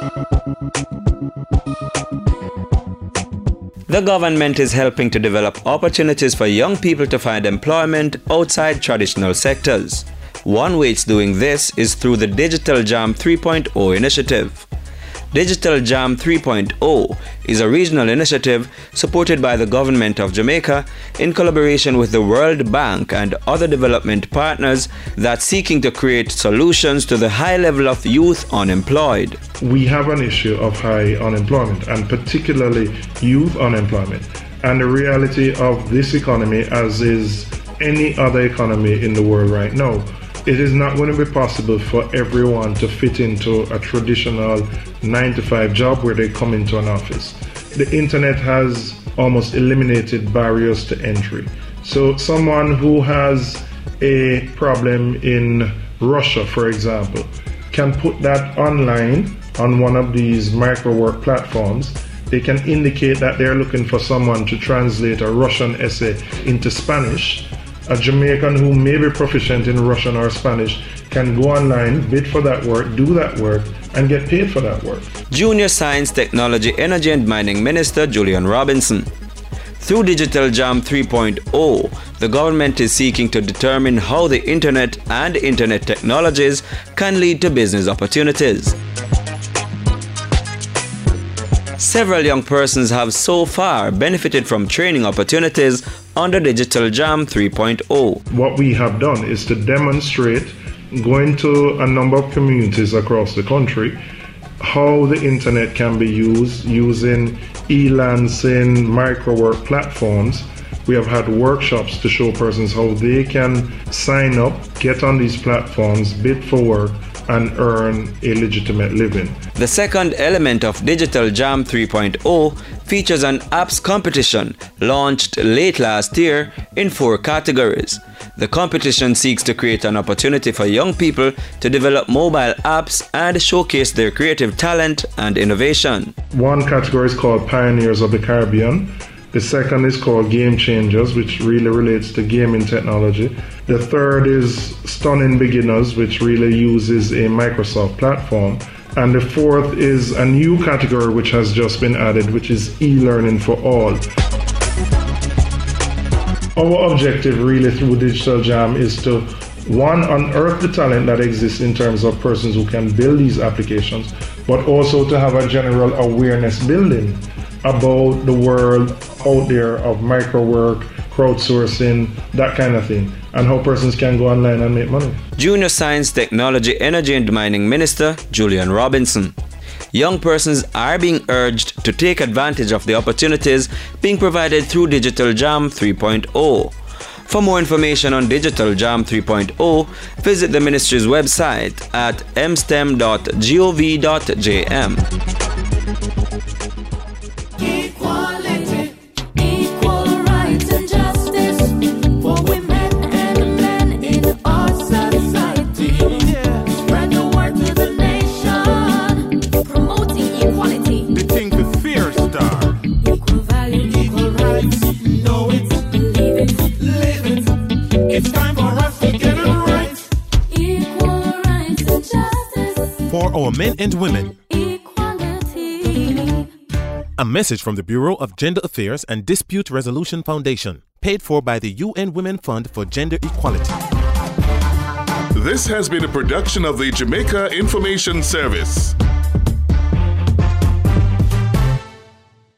The government is helping to develop opportunities for young people to find employment outside traditional sectors. One way it's doing this is through the Digital Jam 3.0 initiative. Digital Jam 3.0 is a regional initiative supported by the government of Jamaica in collaboration with the World Bank and other development partners that's seeking to create solutions to the high level of youth unemployed. We have an issue of high unemployment, and particularly youth unemployment. And the reality of this economy, as is any other economy in the world right now, it is not going to be possible for everyone to fit into a traditional 9-to-5 job where they come into an office. The internet has almost eliminated barriers to entry. So someone who has a problem in Russia, for example, can put that online on one of these micro-work platforms. They can indicate that they're looking for someone to translate a Russian essay into Spanish. A Jamaican who may be proficient in Russian or Spanish can go online, bid for that work, do that work, and get paid for that work. Junior Science, Technology, Energy and Mining Minister Julian Robinson. Through Digital Jam 3.0, the government is seeking to determine how the internet and internet technologies can lead to business opportunities. Several young persons have so far benefited from training opportunities under Digital Jam 3.0. What we have done is to demonstrate, going to a number of communities across the country, how the internet can be used using e-lancing micro-work platforms. We have had workshops to show persons how they can sign up, get on these platforms, bid for work, and earn a legitimate living. The second element of Digital Jam 3.0 features an apps competition launched late last year in 4 categories. The competition seeks to create an opportunity for young people to develop mobile apps and showcase their creative talent and innovation. One category is called Pioneers of the Caribbean. The second is called Game Changers, which really relates to gaming technology. The third is Stunning Beginners, which really uses a Microsoft platform. And the fourth is a new category which has just been added, which is e-learning for all. Our objective really through Digital Jam is to, one, unearth the talent that exists in terms of persons who can build these applications, but also to have a general awareness building about the world out there of micro work, crowdsourcing, that kind of thing, and how persons can go online and make money. Junior Science, Technology, Energy and Mining Minister Julian Robinson. Young persons are being urged to take advantage of the opportunities being provided through Digital Jam 3.0. For more information on Digital Jam 3.0, visit the ministry's website at mstem.gov.jm. For our men and women. Equality. A message from the Bureau of Gender Affairs and Dispute Resolution Foundation, paid for by the UN Women Fund for Gender Equality. This has been a production of the Jamaica Information Service.